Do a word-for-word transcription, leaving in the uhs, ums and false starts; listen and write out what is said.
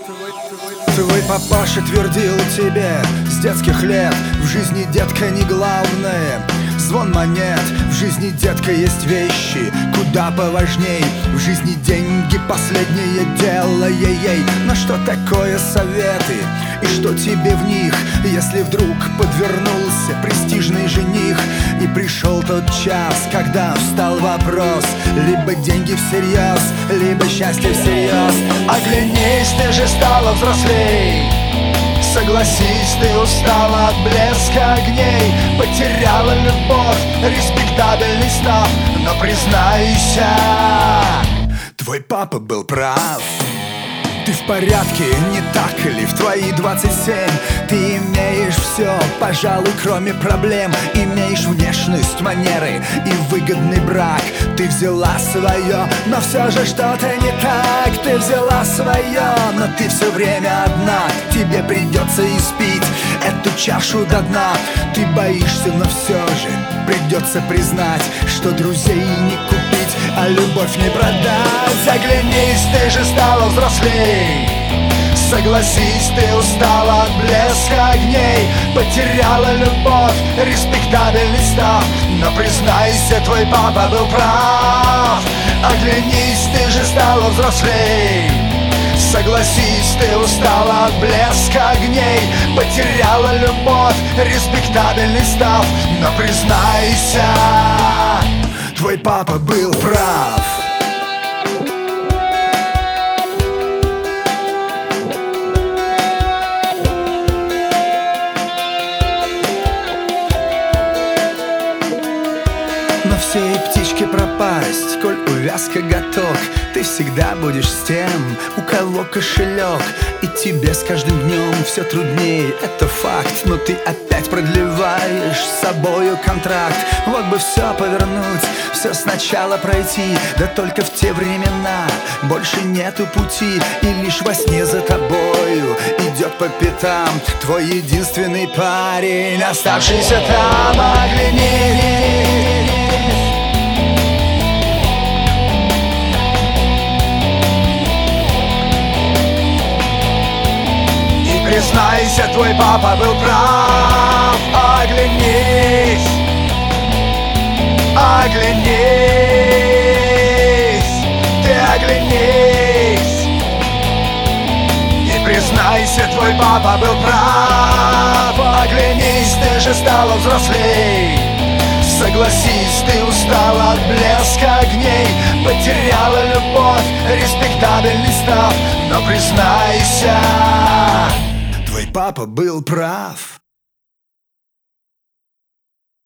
Твой папаша твердил тебе с детских лет: в жизни, детка, не главное звон монет. В жизни, детка, есть вещи куда поважней. В жизни деньги — последнее дело, ей-ей. Но что такое советы и что тебе в них, если вдруг подвернулся престижный жених? И пришел тот час, когда встал вопрос: либо деньги всерьез, либо счастье всерьез. Оглянись, ты же стала взрослей. Согласись, ты устала от блеска огней, потеряла любовь, респектабельный став. Но признайся, твой папа был прав. Ты в порядке, не так ли? В твои двадцать семь ты имеешь все, пожалуй, кроме проблем. Имеешь внешность, манеры и выгодный брак. Ты взяла свое, но все же что-то не так. Ты взяла свое, но ты все время одна. Тебе придется испить эту чашу до дна. Ты боишься, но все же придется признать, что друзей не купить, а любовь не продать. Оглянись, ты же стала взрослей. Согласись, ты устала от блеска огней, потеряла любовь, респектабельный став. Но признайся, твой папа был прав. Оглянись, ты же стала взрослей. Согласись, ты устала от блеска огней, потеряла любовь, респектабельный став. Но признайся, твой папа был прав. Но всей птичке пропасть, коль увяз коготок, ты всегда будешь с тем, у кого кошелек. И тебе с каждым днем все труднее, это факт. Но ты опять продлеваешь с собою контракт. Вот бы все повернуть, все сначала пройти. Да только в те времена больше нету пути. И лишь во сне за тобою идет по пятам твой единственный парень, оставшийся там. Оглянись, признайся, твой папа был прав. Оглянись, оглянись, ты оглянись. И признайся, твой папа был прав. Оглянись, ты же стала взрослей. Согласись, ты устала от блеска огней, потеряла любовь, респектабельный став. Но признайся, твой папа был прав.